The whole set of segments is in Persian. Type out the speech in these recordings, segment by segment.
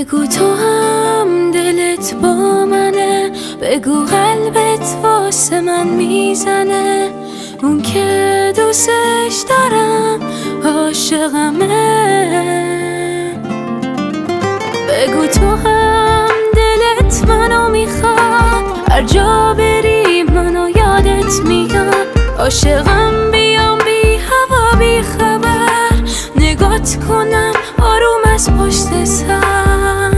بگو تو هم دلت با منه، بگو قلبت واسه من میزنه، اون که دوستش دارم عاشقمه. بگو تو هم دلت منو میخواد، هر جا بری منو یادت میاد، عاشقم بیام بی هوا بی خبر، نگات کنم آروم از پشت سر،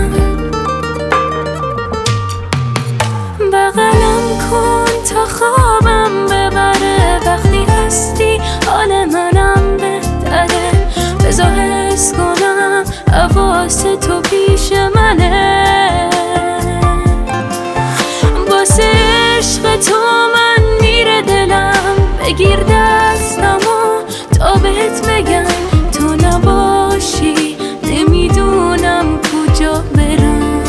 بغلم کن تا خوابم ببره، وقتی هستی حال منم بهتره، بذار حس کنم حواس تو پیش منه، واسه عشق تو من میره دلم، بگیر دستمو تا بهت بگم تو نباشی نمیدونم کجا برم.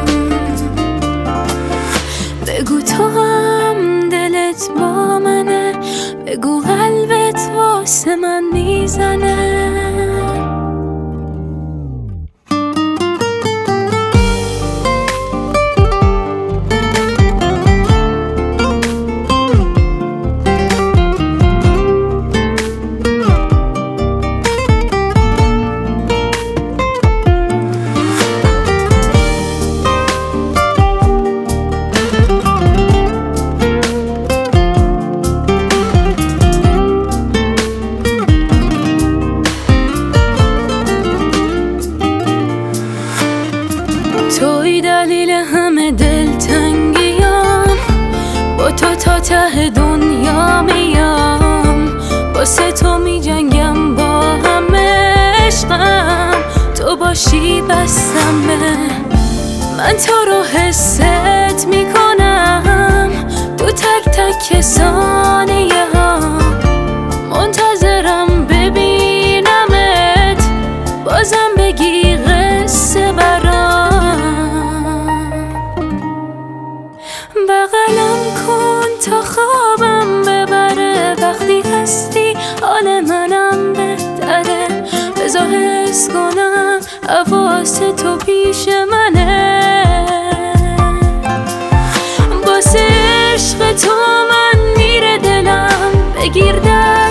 بگو تو هم دلت با منه، بگو قلبت واسه من میزنه. توی دلیل همه دلتنگیام، با تو تا ته دنیا میام، واسه تو میجنگم با همه عشقم، تو باشی بسمه، من تو رو حست میکنم تو تک تک ثانیه ها، منتظرم ببینمت بازم بگی قصه بغلم کن تا خوابم ببره، وقتی هستی حال منم بهتره، بذار حس کنم حواس تو پیش منه، واسه عشق تو من میره دلم، بگیر